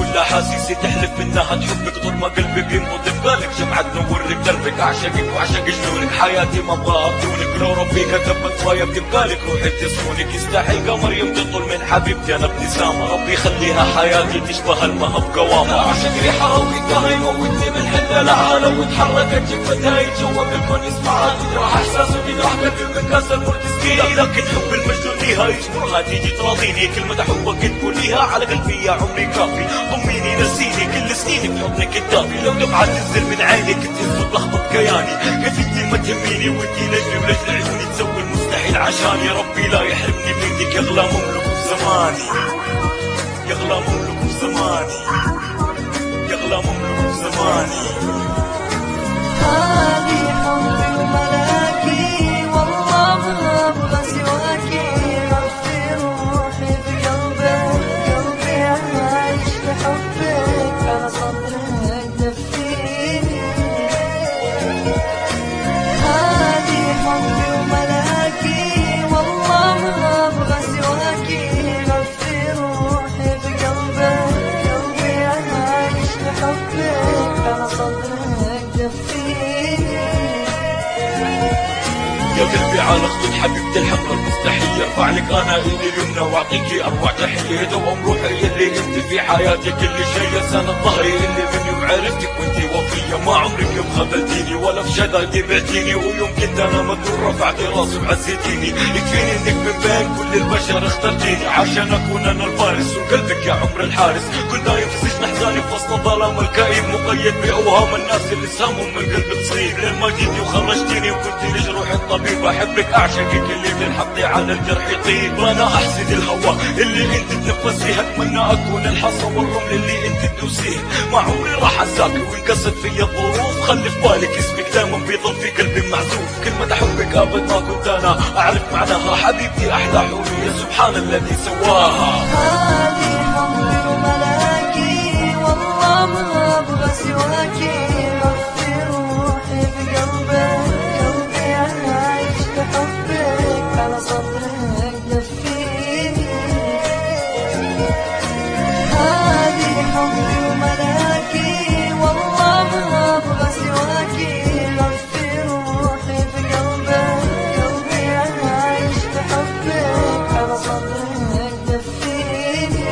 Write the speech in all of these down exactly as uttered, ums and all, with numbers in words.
كل حاسيسي تحلف انها تحبك طول ما قلبي بينبض ببالك. جمعة تنورك دربك اعشقك واعشق جنونك. حياتي ما ابغاها بدونك، لو ربيك كبت رايه بجبالك. روحي تصونك يستحيل قمر يوم تطل من حبيبتي انا ابتسامة. ربي يخليها حياتي تشبه المهب قوامة. اعشق ريحها وقتها يموتني من حده لها. لو تحركت جفتها يتجوب الكون يسمعها. تجرح احساس وتجرح قلبي من كاس المر تسقيها. لكن حب المجنون ليها يجبرها تيجي تراضيني. كلمة حبك تقوليها على قلبي يا عمري كافي. ضميني نسيني كل سنيني في حضنك الدافي. لو دمعة تنزل من عينك تهز وتلخبط كياني. قفتي ما تهميني وانتي لجلي ولجل عيوني تسوي المستحيل عشاني. ربي لا يحرمني منك يغلى مملك زماني. يغلى مملك زماني. يغلى مملك زماني. هذه حبي وملاكي والله ما ابغى سواكي. غفي روحي بقلبك قلبي عايش بحبك. على صدرك دفيني. هذه حبي وملاكي والله ما ابغى سواكي. غفي روحي بقلبك قلبي عايش بحبك. على صدرك دفيني. يا قلبي على خطوط حبيبتي الحق المستحيل. ارفع لك انا ايدي اليمنى واعطيكي اروع تحيه. دوام روحي اللي انت في حياتي كل شيء. سند ظهري اللي من يوم عرفتك وانتي وفيه. ما عمرك يوم خذلتيني ولا في شدايدي بعتيني. ويوم كنت انا مذلول رفعتي راسي وعزيتيني. يكفيني انك من بين كل البشر اخترتيني. عشان اكون انا الفارس وقلبك يا عمر الحارس. كنت نايم في سجن احزاني في وسط الظلام الكئيب. مقيد باوهام الناس اللي سهمهم من قلبي تصيب. لين ما جيتي وخرجتيني وكنتي لجروحي الطبيب. احبك اعشقك اللي تنحطي على الجرح يطيب. انا احسد الهواء اللي انت تنفسيه. اتمنى اكون الحصى والرمل اللي انت تدوسيه. ما عمري راح انساكي وانكست في الظروف. خلي في بالك اسمك دائما بيضل في قلبي معزوف. كلمة احبك ابد ما كنت انا اعرف معناها. حبيبتي احلى حورية سبحان الذي سواها. هذه حبي وملاكي والله ما ابغى سواكي. غفي روحي بقلبك قلبي عايش بحبك. على صدرك دفيني. هذه حبي وملاكي والله ما ابغى سواكي. غفي روحي بقلبك قلبي عايش بحبك. على صدرك دفيني.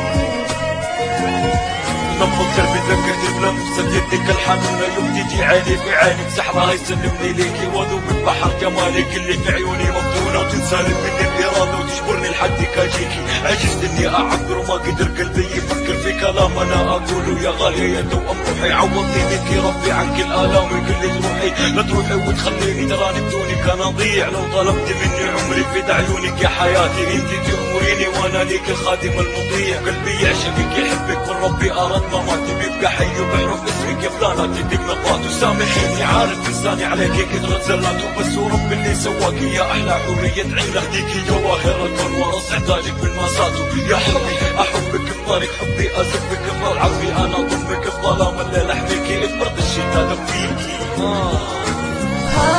نبض قلبي ذكرت بلمسة يدك الحنونة. يوم تجي عيني في عينك سحرها يسلمني ليكي. واذوب بحر جمالك اللي في عيوني مفتونة. وتنسالب مني الإرادة وتجبرني لحدك أجيكي. عجزت إني أعبر وما قدر قلبي يفكر في كلام أنا أقوله. يا غالية يا توأم روحي عوضني منك ربي عن كل آلامي كل جروحي. لا تروحي وتخليني تراني بدونك أنا أضيع. لو طلبت مني عمري في عيونك يا حياتي. انت تأمريني وأنا ليك الخادم المطيع. قلبي يعشقك يحبك والربي أراد مماتي. بيبقى حي وبحرف اسمك يا فلانة تدق نقاط. وسامحيني عارف لساني عليكي كثرة زلات. وبس ورب اللي سواكي يا أحلى حورية. عين لهديكي جواهر الكون ورص احتاجك من مساته. يا حبي أحبك بطارق حبي أزفك بطول عزمي. أنا ضمك في ظلام الليل أحميكي. اتبرد الشتاء دفيكي. آه.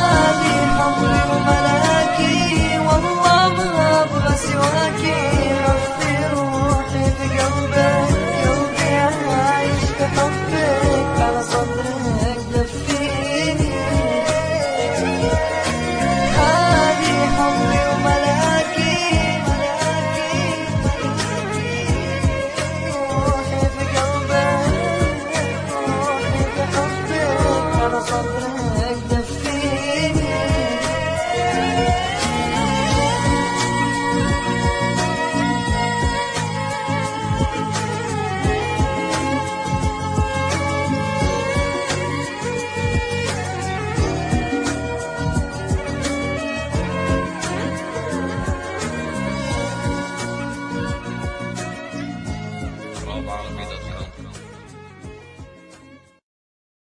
هذه حبي وملاكي والله ما ابغى سواكي.